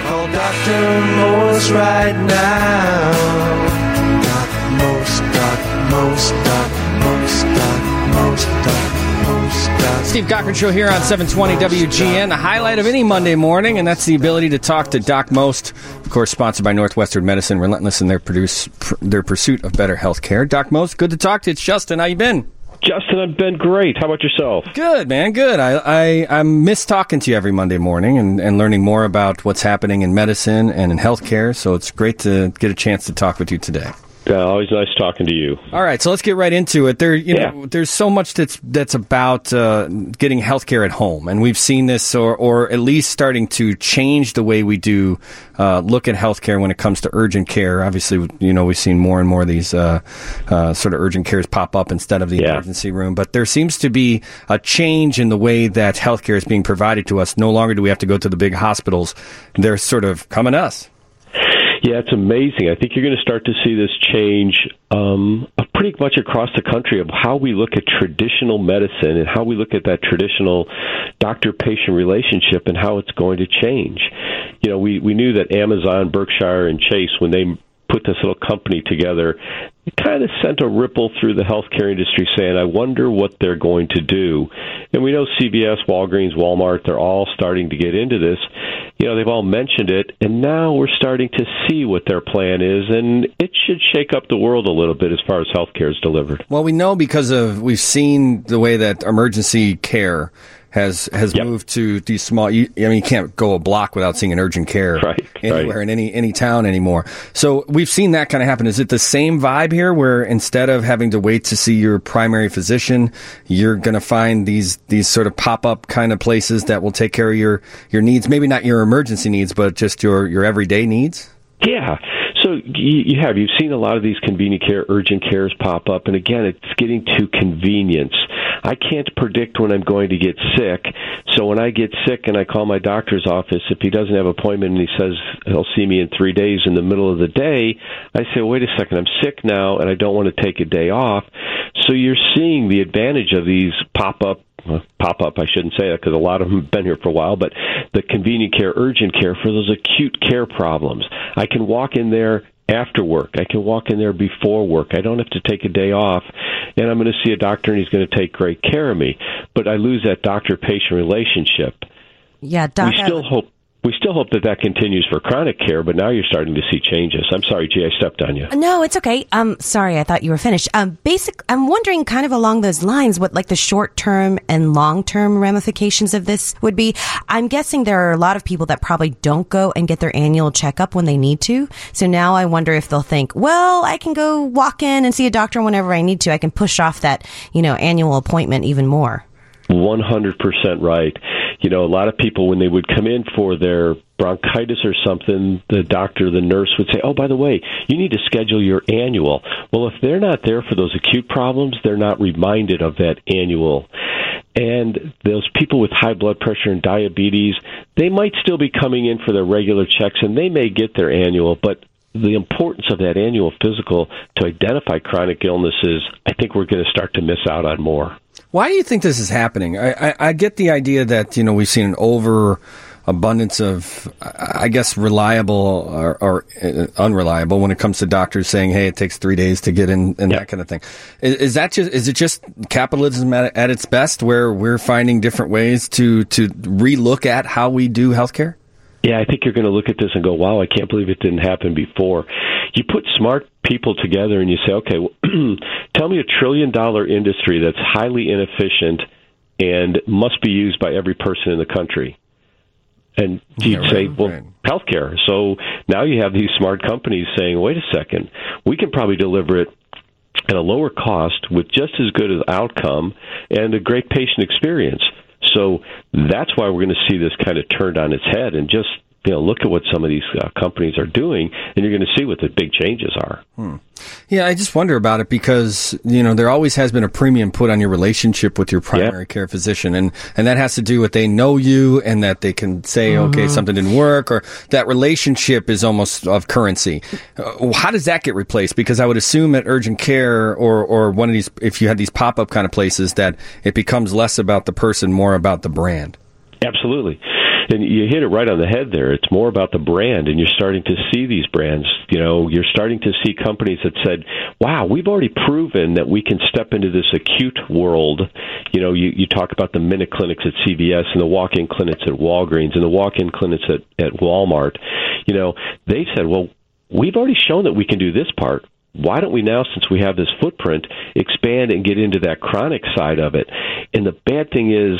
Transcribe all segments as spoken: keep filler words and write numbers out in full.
Call Doctor Morse right now. Doc Morse, Doc Morse, Doc Morse, Doc Morse, Doc Morse, Doc. Steve Cochran Show here on seven twenty W G N, the highlight of any Monday morning, and that's the ability to talk to Doc Most, of course, sponsored by Northwestern Medicine, relentless in their produce pr- their pursuit of better health care. Doc Most, good to talk to you. It's Justin. How you been? Justin, I've been great. How about yourself? Good, man, good. I, I, I miss talking to you every Monday morning and, and learning more about what's happening in medicine and in healthcare, so it's great to get a chance to talk with you today. Yeah, always nice talking to you. All right, so let's get right into it. There, you yeah. know, there's so much that's that's about uh, getting healthcare at home, and we've seen this, or or at least starting to change the way we do uh, look at healthcare when it comes to urgent care. Obviously, you know, we've seen more and more of these uh, uh, sort of urgent cares pop up instead of the yeah. emergency room. But there seems to be a change in the way that healthcare is being provided to us. No longer do we have to go to the big hospitals; they're sort of coming to us. Yeah, it's amazing. I think you're going to start to see this change um, pretty much across the country of how we look at traditional medicine and how we look at that traditional doctor-patient relationship and how it's going to change. You know, we, we knew that Amazon, Berkshire, and Chase, when they put this little company together, it kind of sent a ripple through the healthcare industry saying, I wonder what they're going to do. And we know C V S, Walgreens, Walmart, they're all starting to get into this. You know, they've all mentioned it, and now we're starting to see what their plan is, and it should shake up the world a little bit as far as healthcare is delivered. Well, we know because of, we've seen the way that emergency care has has yep. moved to these small, you, I mean, you can't go a block without seeing an urgent care right, anywhere right. in any any town anymore. So we've seen that kind of happen. Is it the same vibe here where instead of having to wait to see your primary physician, you're going to find these these sort of pop-up kind of places that will take care of your, your needs, maybe not your emergency needs, but just your, your everyday needs? Yeah. So you have. You've seen a lot of these convenient care, urgent cares pop up. And again, it's getting to convenience. I can't predict when I'm going to get sick. So when I get sick and I call my doctor's office, if he doesn't have an appointment and he says he'll see me in three days in the middle of the day, I say, wait a second, I'm sick now and I don't want to take a day off. So you're seeing the advantage of these pop-up Well, pop up, I shouldn't say that because a lot of them have been here for a while, but the convenient care, urgent care for those acute care problems. I can walk in there after work. I can walk in there before work. I don't have to take a day off, and I'm going to see a doctor, and he's going to take great care of me. But I lose that doctor-patient relationship. Yeah, doc. We still hope. We still hope that that continues for chronic care, but now you're starting to see changes. I'm sorry, G, I stepped on you. No, it's okay. Um, sorry, I thought you were finished. Um, basic. I'm wondering, kind of along those lines, what like the short-term and long-term ramifications of this would be. I'm guessing there are a lot of people that probably don't go and get their annual checkup when they need to. So now I wonder if they'll think, well, I can go walk in and see a doctor whenever I need to. I can push off that, you know, annual appointment even more. one hundred percent right. You know, a lot of people, when they would come in for their bronchitis or something, the doctor, the nurse would say, oh, by the way, you need to schedule your annual. Well, if they're not there for those acute problems, they're not reminded of that annual. And those people with high blood pressure and diabetes, they might still be coming in for their regular checks, and they may get their annual, but the importance of that annual physical to identify chronic illnesses, I think we're going to start to miss out on more. Why do you think this is happening? I, I, I get the idea that, you know, we've seen an overabundance of, I guess, reliable or, or unreliable when it comes to doctors saying, hey, it takes three days to get in and yep. that kind of thing. Is, is that just, is it just capitalism at, at its best where we're finding different ways to, to relook at how we do healthcare? Yeah, I think you're going to look at this and go, wow, I can't believe it didn't happen before. You put smart people together and you say, okay, well, tell me a trillion dollar industry that's highly inefficient and must be used by every person in the country. And you'd yeah, say, right, well, right. healthcare. So now you have these smart companies saying, wait a second, we can probably deliver it at a lower cost with just as good an outcome and a great patient experience. So that's why we're going to see this kind of turned on its head and just, you know, look at what some of these uh, companies are doing, and you're going to see what the big changes are. Hmm. Yeah, I just wonder about it because, you know, there always has been a premium put on your relationship with your primary yeah. care physician, and, and that has to do with they know you and that they can say, mm-hmm. okay, something didn't work, or that relationship is almost of currency. Uh, how does that get replaced? Because I would assume at urgent care or, or one of these, if you had these pop-up kind of places, that it becomes less about the person, more about the brand. Absolutely. And you hit it right on the head there. It's more about the brand, and you're starting to see these brands. You know, you're starting to see companies that said, wow, we've already proven that we can step into this acute world. You know, you, you talk about the minute clinics at C V S and the walk-in clinics at Walgreens and the walk-in clinics at, at Walmart. You know, they said, well, we've already shown that we can do this part. Why don't we now, since we have this footprint, expand and get into that chronic side of it? And the bad thing is,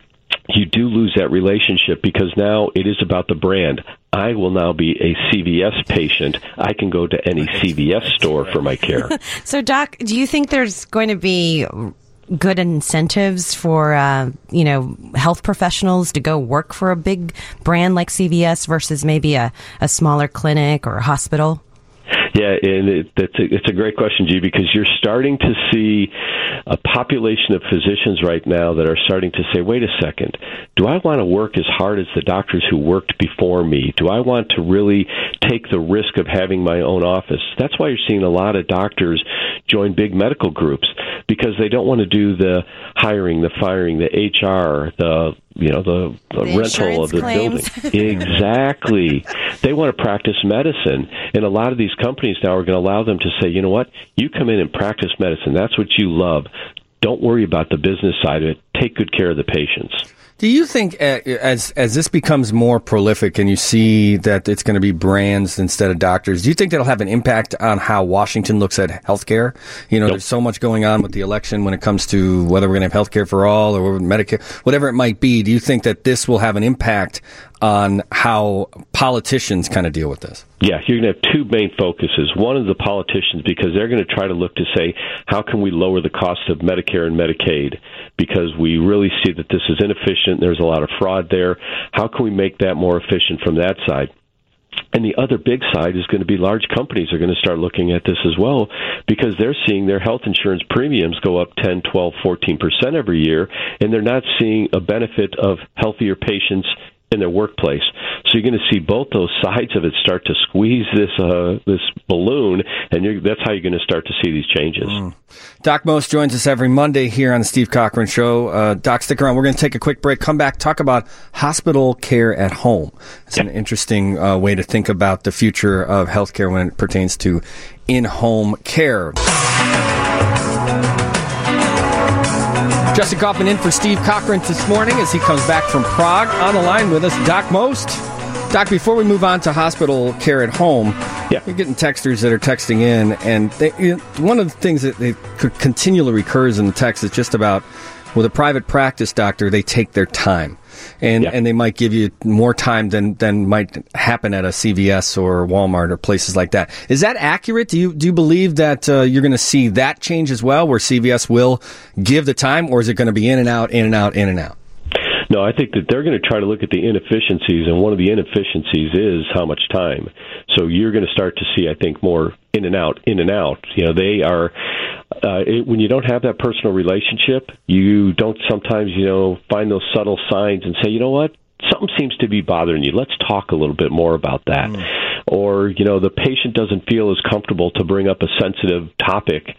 you do lose that relationship because now it is about the brand. I will now be a C V S patient. I can go to any C V S store for my care. So, Doc, do you think there's going to be good incentives for, uh, you know, health professionals to go work for a big brand like C V S versus maybe a, a smaller clinic or a hospital? Yeah, and it, that's a, it's a great question, G, because you're starting to see a population of physicians right now that are starting to say, wait a second, do I want to work as hard as the doctors who worked before me? Do I want to really take the risk of having my own office? That's why you're seeing a lot of doctors join big medical groups, because they don't want to do the hiring, the firing, the H R, the you know, the, the, the rental of the claims. building. Exactly. They want to practice medicine. And a lot of these companies now are going to allow them to say, you know what, you come in and practice medicine. That's what you love. Don't worry about the business side of it. Take good care of the patients. Do you think uh, as as this becomes more prolific and you see that it's going to be brands instead of doctors, do you think that'll have an impact on how Washington looks at healthcare? You know, nope. There's so much going on with the election when it comes to whether we're going to have healthcare for all or Medicare, whatever it might be. Do you think that this will have an impact on how politicians kind of deal with this? Yeah, you're going to have two main focuses. One is the politicians, because they're going to try to look to say, how can we lower the cost of Medicare and Medicaid? Because we really see that this is inefficient. There's a lot of fraud there. How can we make that more efficient from that side? And the other big side is going to be large companies are going to start looking at this as well, because they're seeing their health insurance premiums go up ten, twelve, fourteen percent every year, and they're not seeing a benefit of healthier patients in their workplace. So you're going to see both those sides of it start to squeeze this uh, this balloon, and you're, that's how you're going to start to see these changes. Mm. Doc Most joins us every Monday here on the Steve Cochran Show. Uh, Doc, stick around. We're going to take a quick break, come back, talk about hospital care at home. It's yeah. an interesting uh, way to think about the future of healthcare when it pertains to in-home care. Justin Kaufman in for Steve Cochran this morning as he comes back from Prague. On the line with us, Doc Most. Doc, before we move on to hospital care at home, yeah. you're getting texters that are texting in, and they, you know, one of the things that they continually recurs in the text is just about, with a private practice doctor, they take their time. And yeah. and they might give you more time than, than might happen at a C V S or Walmart or places like that. Is that accurate? Do you do you believe that uh, you're going to see that change as well, where C V S will give the time, or is it going to be in and out, in and out, in and out? No, I think that they're going to try to look at the inefficiencies, and one of the inefficiencies is how much time. So you're going to start to see, I think, more in and out, in and out. You know, they are, uh, it, when you don't have that personal relationship, you don't sometimes, you know, find those subtle signs and say, you know what, something seems to be bothering you. Let's talk a little bit more about that. Mm. Or, you know, the patient doesn't feel as comfortable to bring up a sensitive topic.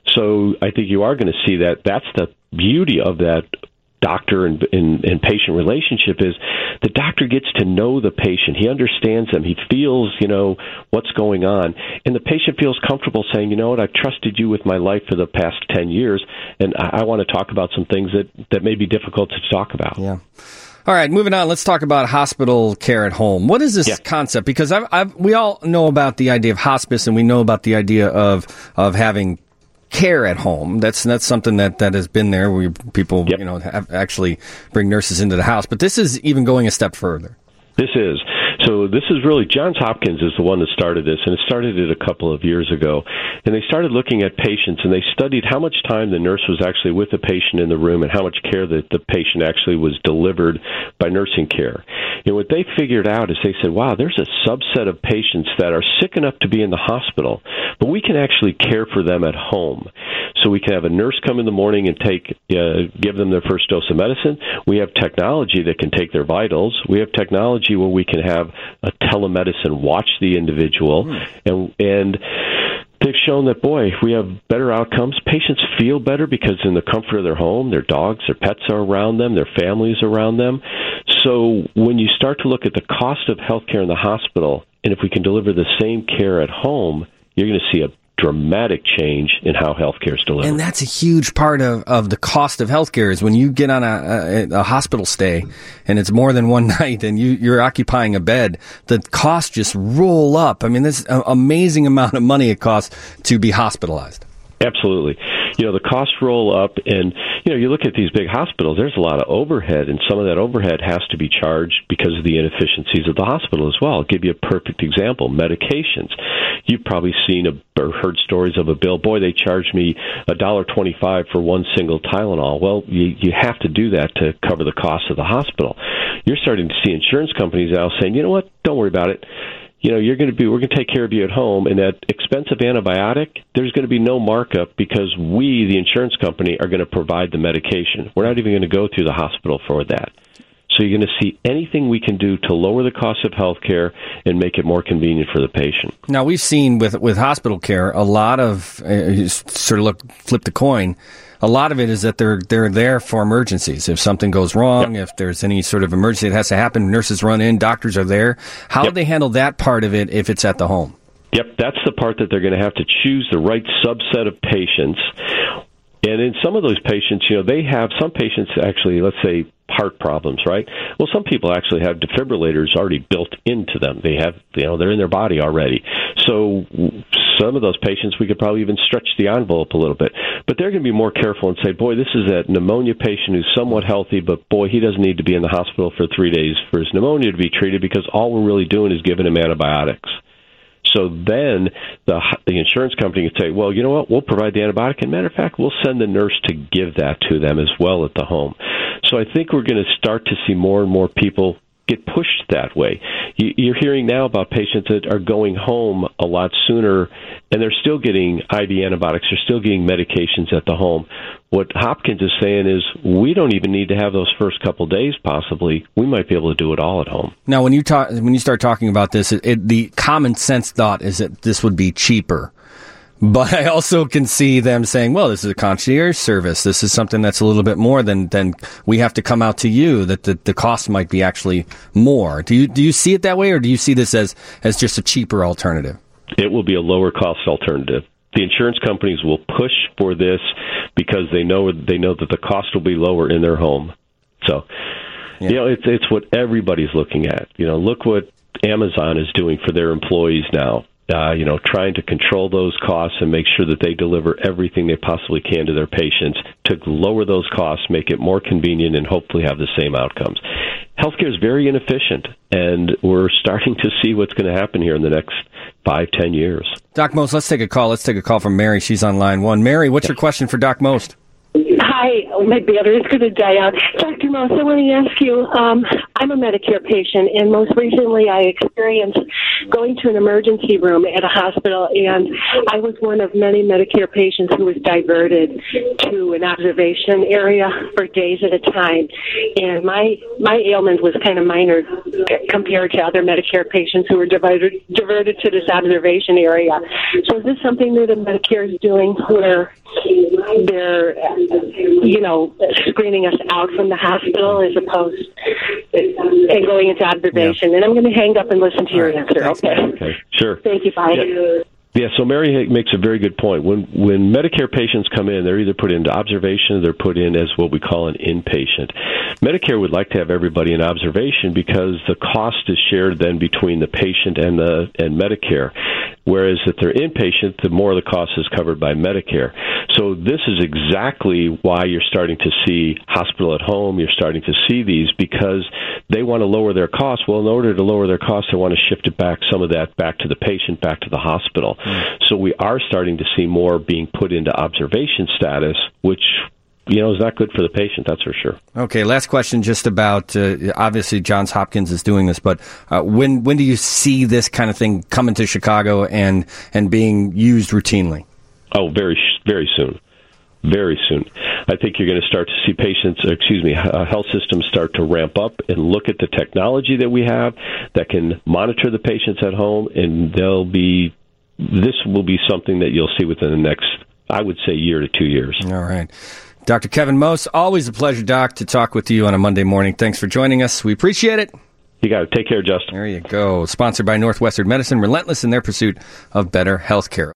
So I think you are going to see that. That's the beauty of that doctor and, and, and patient relationship, is the doctor gets to know the patient. He understands them. He feels, you know, what's going on. And the patient feels comfortable saying, you know what, I've trusted you with my life for the past ten years, and I, I want to talk about some things that, that may be difficult to talk about. Yeah. All right, moving on. Let's talk about hospital care at home. What is this yeah. concept? Because I've, I've, we all know about the idea of hospice, and we know about the idea of of having care at home. That's that's something that, that has been there, where people yep. you know have actually bring nurses into the house. But this is even going a step further. This is. So this is really, Johns Hopkins is the one that started this, and it started it a couple of years ago. And they started looking at patients, and they studied how much time the nurse was actually with the patient in the room and how much care that the patient actually was delivered by nursing care. And what they figured out is they said, wow, there's a subset of patients that are sick enough to be in the hospital, but we can actually care for them at home. So we can have a nurse come in the morning and take, uh, give them their first dose of medicine. We have technology that can take their vitals. We have technology where we can have a telemedicine watch the individual, mm. and and they've shown that, boy, we have better outcomes. Patients feel better because in the comfort of their home, their dogs, their pets are around them, their families are around them. So when you start to look at the cost of healthcare in the hospital, and if we can deliver the same care at home, you're going to see a dramatic change in how healthcare is delivered. And that's a huge part of, of the cost of healthcare is when you get on a, a, a hospital stay and it's more than one night and you, you're occupying a bed, the costs just roll up. I mean, there's an amazing amount of money it costs to be hospitalized. Absolutely. You know, the costs roll up, and, you know, you look at these big hospitals, there's a lot of overhead, and some of that overhead has to be charged because of the inefficiencies of the hospital as well. I'll give you a perfect example, medications. You've probably seen a, or heard stories of a bill, boy, they charged me one dollar twenty-five for one single Tylenol. Well, you, you have to do that to cover the cost of the hospital. You're starting to see insurance companies now saying, you know what, don't worry about it. You know, you're going to be, we're going to take care of you at home, and that expensive antibiotic, there's going to be no markup because we, the insurance company, are going to provide the medication. We're not even going to go through the hospital for that. So you're going to see anything we can do to lower the cost of health care and make it more convenient for the patient. Now, we've seen with, with hospital care, a lot of, uh, sort of look, flip the coin, a lot of it is that they're they're there for emergencies. If something goes wrong, yep. if there's any sort of emergency that has to happen, nurses run in, doctors are there. How yep. do they handle that part of it if it's at the home? Yep, that's the part that they're going to have to choose the right subset of patients. And in some of those patients, you know, they have some patients actually, let's say, heart problems, right? Well, some people actually have defibrillators already built into them. They have, you know, they're in their body already. So some of those patients, we could probably even stretch the envelope a little bit. But they're going to be more careful and say, boy, this is a pneumonia patient who's somewhat healthy, but boy, he doesn't need to be in the hospital for three days for his pneumonia to be treated because all we're really doing is giving him antibiotics. So then the the insurance company can say, well, you know what, we'll provide the antibiotic. And matter of fact, we'll send the nurse to give that to them as well at the home. So I think we're going to start to see more and more people get pushed that way. You're hearing now about patients that are going home a lot sooner, and they're still getting I V antibiotics. They're still getting medications at the home. What Hopkins is saying is we don't even need to have those first couple days, possibly. We might be able to do it all at home. Now, when you talk, when you start talking about this, it, it, the common sense thought is that this would be cheaper. But I also can see them saying, well, this is a concierge service. This is something that's a little bit more than, than we have to come out to you, that the, the cost might be actually more. Do you do you see it that way, or do you see this as, as just a cheaper alternative? It will be a lower cost alternative. The insurance companies will push for this because they know they know that the cost will be lower in their home. So, yeah. you know, it's it's what everybody's looking at. You know, look what Amazon is doing for their employees now. Uh, you know, trying to control those costs and make sure that they deliver everything they possibly can to their patients to lower those costs, make it more convenient, and hopefully have the same outcomes. Healthcare is very inefficient, and we're starting to see what's going to happen here in the next five, ten years. Doc Most, let's take a call. Let's take a call from Mary. She's on line one. Mary, what's yes. your question for Doc Most? Hi, oh, my battery is going to die out. Doctor Most, I want to ask you, um, I'm a Medicare patient, and most recently I experienced going to an emergency room at a hospital, and I was one of many Medicare patients who was diverted to an observation area for days at a time. And my my ailment was kind of minor compared to other Medicare patients who were diverted, diverted to this observation area. So is this something that the Medicare is doing where they're, you know, screening us out from the hospital as opposed and going into observation? Yeah. And I'm going to hang up and listen to All your right. answer. Thanks, okay. Okay. Sure. Thank you. Bye. Yeah. Yeah, so Mary makes a very good point. When when Medicare patients come in, they're either put into observation or they're put in as what we call an inpatient. Medicare would like to have everybody in observation because the cost is shared then between the patient and the and Medicare. Whereas if they're inpatient, the more of the cost is covered by Medicare. So this is exactly why you're starting to see hospital at home. You're starting to see these because they want to lower their costs. Well, in order to lower their costs, they want to shift it back, some of that back to the patient, back to the hospital. Mm. So we are starting to see more being put into observation status, which, you know, is not good for the patient, that's for sure. Okay, last question just about, uh, obviously Johns Hopkins is doing this, but uh, when when do you see this kind of thing coming to Chicago and, and being used routinely? Oh, very, very soon. Very soon. I think you're going to start to see patients, excuse me, uh, health systems start to ramp up and look at the technology that we have that can monitor the patients at home, and they'll be this will be something that you'll see within the next, I would say, year to two years. All right. Doctor Kevin Mose, always a pleasure, Doc, to talk with you on a Monday morning. Thanks for joining us. We appreciate it. You got it. Take care, Justin. There you go. Sponsored by Northwestern Medicine, relentless in their pursuit of better health care.